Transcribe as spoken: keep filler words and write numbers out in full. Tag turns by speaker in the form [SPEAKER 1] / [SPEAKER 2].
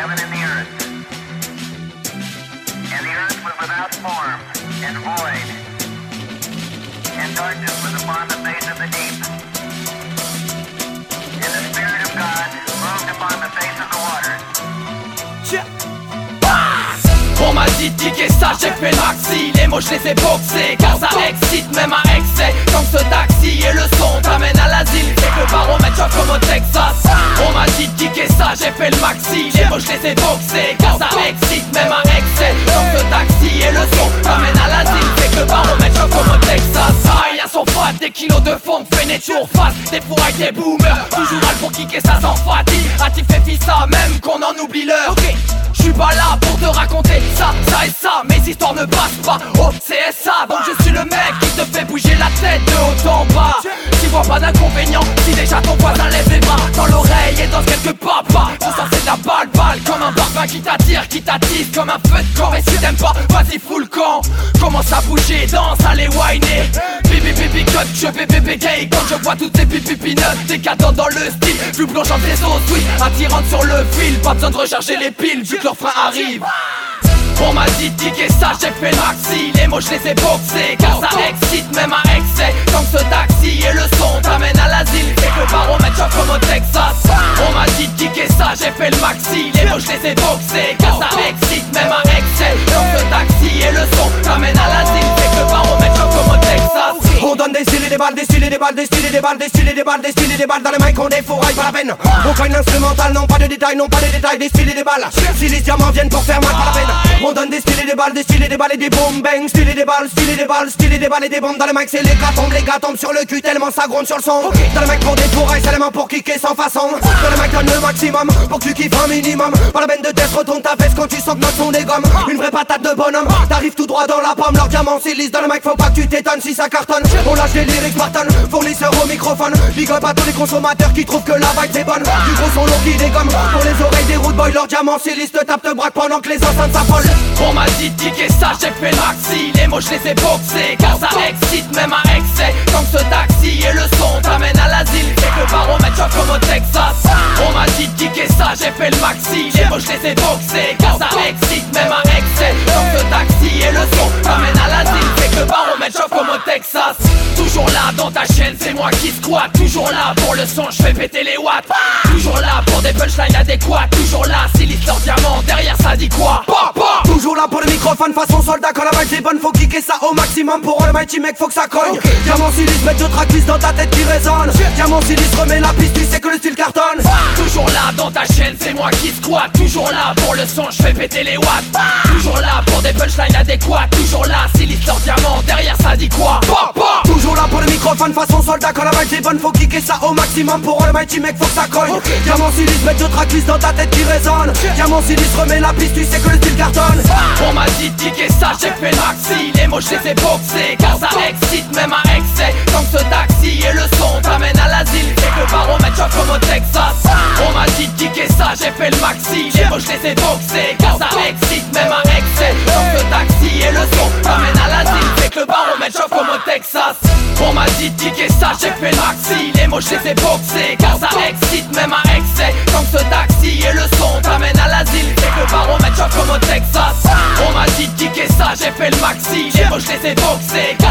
[SPEAKER 1] heaven and the earth. And the earth was without form and void, and darkness was upon the face of the deep. And the Spirit of God moved upon the face of the waters.
[SPEAKER 2] On m'a dit de kicker ça, j'ai fait le maxi. Les mots je les ai boxés, car ça excite même à excès. Quand ce taxi et le son t'amène à l'asile, c'est que le baromètre choque comme au Texas. On m'a dit de kicker ça, j'ai fait le maxi. Les mots je les ai boxés, car ça excite même à excès. Quand ce taxi et le son t'amène à l'asile, c'est que le baromètre choque comme au Texas. Ah, y'a son fat, des kilos de fond, fainé toujours face. Des fourrailles, des boomers, toujours mal pour kicker ça sans fatigue. Atif et fils ça, même qu'on en oublie l'heure. Ok, j'suis pas là pour te raconter ça, ça et ça, mes histoires ne passent pas au C S A. Donc je suis le mec qui te fait bouger la tête de haut en bas. Tu vois pas d'inconvénient si déjà ton voisin lève les bras dans l'oreille et danse quelques papas. Tout ça c'est de la balle balle comme un parfum qui t'attire, qui t'attise comme un feu de camp. Et si t'aimes pas, vas-y fous le camp. Commence à bouger, danse, allez whiner. Bibi bibi cut, je vais bébé gay. Quand je vois toutes ces pipi peanuts, décadents dans le style. Plus plongeant des os, oui, attirante sur le fil. Pas besoin de recharger les piles vu que leur frein arrive. On m'a dit de kicker ça, j'ai fait le maxi. Les mots je les ai boxés, car ça excite même à excès. Quand ce taxi et le son t'amène à l'asile, c'est que le baromètre choque comme au Texas. On m'a dit de kicker ça, j'ai fait le maxi. Les mots je les ai boxés, car ça excite même à excès. Quand ce taxi et le son t'amène à l'asile, c'est que le baromètre choque comme au Texas.
[SPEAKER 3] On donne des styles et des balles, des styles et des balles, des styles et des balles, des styles et des balles, des styles et des balles. Dans les mics on défouraille pas la peine. Aucun instrumental, non pas de détails, non pas de détails. Des styles et des balles, si les diamants viennent pour faire mal pas la peine. On donne des styles et des balles, des styles et des balles et des boom bang. Styles et des balles, styles et des balles, styles et des balles et des bombes. Dans les mics c'est les gars tombent, les gars tombent sur le cul tellement ça gronde sur le son. Dans les mics pour défouraille, c'est les mains pour kicker sans façon. Dans les mics donne le maximum pour que tu kiffes un minimum. Pas la peine de test, retourne ta veste quand tu sens que notre son dégomme. Une vraie patate de bonhomme, t'arrives tout droit dans la pomme. Leur diamant s'élise dans le mic, faut pas que tu t'étonnes si ça cartonne. On lâche les lyrics Spartan, fournisseur au microphone. Big up à tous les consommateurs qui trouvent que la vibe c'est bonne. Du gros son lourd qui dégomme pour les oreilles des road boys. Leur diamant s'élise, te tape, te braque pendant que les enceintes s'affolent.
[SPEAKER 2] On m'a dit de kicker ça, j'ai fait le maxi. Les mots je les ai boxés, car ça excite même à excès. Quand ce taxi et le son t'amène à l'asile, c'est que le baromètre choque comme au Texas. On m'a dit de kicker ça, j'ai fait le maxi. Les mots je les ai boxés, car ça excite même à excès. Quand ce taxi et le son t'amène à l'asile, c'est que le baromètre choque comme au Texas. Toujours là dans ta chaîne, c'est moi qui squatte. Toujours là pour le son, je fais péter les watts. Toujours là pour des punchlines adéquates. Toujours là si l'histoire diamant, derrière ça dit quoi? Pa, pa.
[SPEAKER 3] Toujours là pour le microphone façon soldat. Quand la vibe c'est bonne, faut kicker ça au maximum. Pour le mighty mec, faut que ça cogne. Okay. Diamant Silis, mettre deux tracks dans ta tête qui résonne. Diamant Silis, remets la piste, tu sais que le style cartonne.
[SPEAKER 2] Toujours là dans ta chaîne, c'est moi qui squatte. Toujours là pour le son, je fais péter les watts. Toujours là pour des punchlines adéquates. Toujours là si l'histoire diamant, derrière ça dit quoi? Pa, pa.
[SPEAKER 3] Toujours là pour le microphone façon soldat. Quand la vibe c'est bonne, faut kicker ça au maximum. Pour le mighty mec, faut que ça cogne. Okay. Diamant Silis, mettre deux tracks dans ta tête qui résonne. Diamant Silis, remets la piste, tu sais que le style cartonne.
[SPEAKER 2] On m'a dit de kicker ça, j'ai fait le maxi. Les mots je les ai boxés, car ça excite même à excès. Quand ce taxi et le son t'amène à l'asile, c'est que le baromètre choque comme au Texas. On m'a dit de kicker ça, j'ai fait le maxi. Les mots je les ai boxés, car ça excite même à excès. Quand ce taxi et le son t'amène à l'asile, c'est que le baromètre choque comme au Texas. On m'a dit de kicker ça, j'ai fait le maxi. Les mots je les ai boxés, car ça excite même à excès. Quand ce taxi et le son t'amène à l'asile, c'est que le baromètre choque comme au Texas. On m'a dit de kicker ça, j'ai fait le maxi. Les mots je les ai boxés,